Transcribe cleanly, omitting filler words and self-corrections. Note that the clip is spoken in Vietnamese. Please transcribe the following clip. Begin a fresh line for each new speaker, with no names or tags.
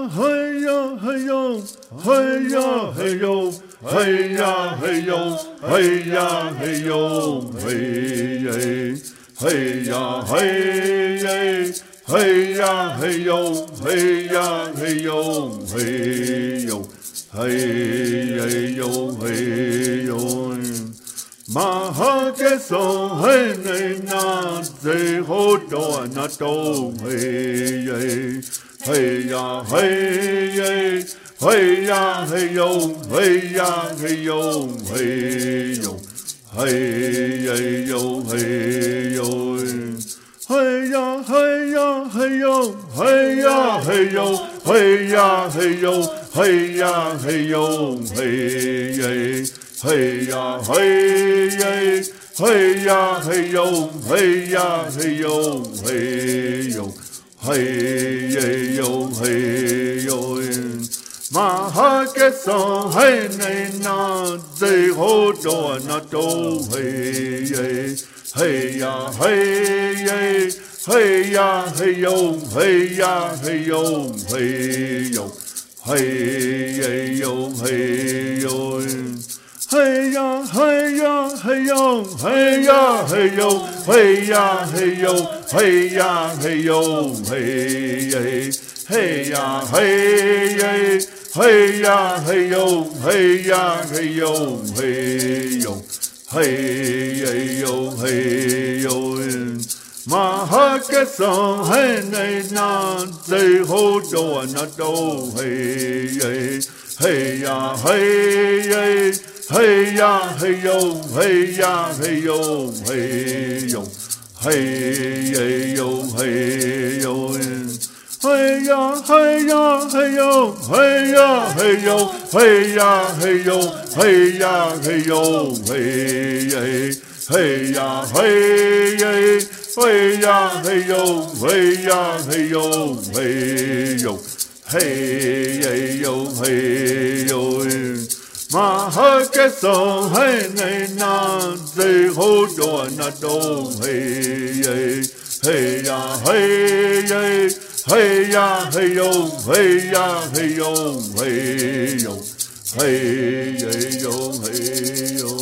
hey ya, hey yo, hey ya, hey yo, hey ya, hey yo, hey ya, hey yo, hey ya, hey ya, hey ya, hey ya, hey yo, hey ya, hey yo, hey yo, hey yo, hey yo. Maha ke so hey nei na ze ho do na do hey hey ya hey hey ya hey yo hey ya hey yo hey yo hey yo hey yo hey ya hey ya hey yo hey ya hey yo hey ya hey yo hey ya hey yo hey hey ya, hey ya, hey ya, hey yo, hey ya, hey yo, hey yo, hey yo, hey yo. Maha ke so hey nei na ze ho do na do hey hey ya, hey hey ya, hey yo, hey ya, hey yo, hey yo, hey yo, hey yo. Hey ya, hey ya, hey yo, hey ya, hey yo, hey ya, hey yo, hey ya, hey yo, hey hey ya, hey hey ya, hey yo, hey ya, hey yo, hey yo, hey yo, hey yo. Maha ke so hey nei na ze ho do na do hey hey ya, hey hey ya, hey yo, hey ya, hey yo, hey yo, hey yo, hey yo. Hey ya, hey ya, hey yo, hey ya, hey yo, hey ya, hey yo, hey ya, hey yo, hey hey ya, hey ya, hey yo, hey ya, hey yo, hey yo, hey yo, hey yo. Maha ke so hey nei na ze ho do na do hey hey ya, hey hey ya, hey yo, hey ya, hey yo, hey yo, hey yo, hey yo.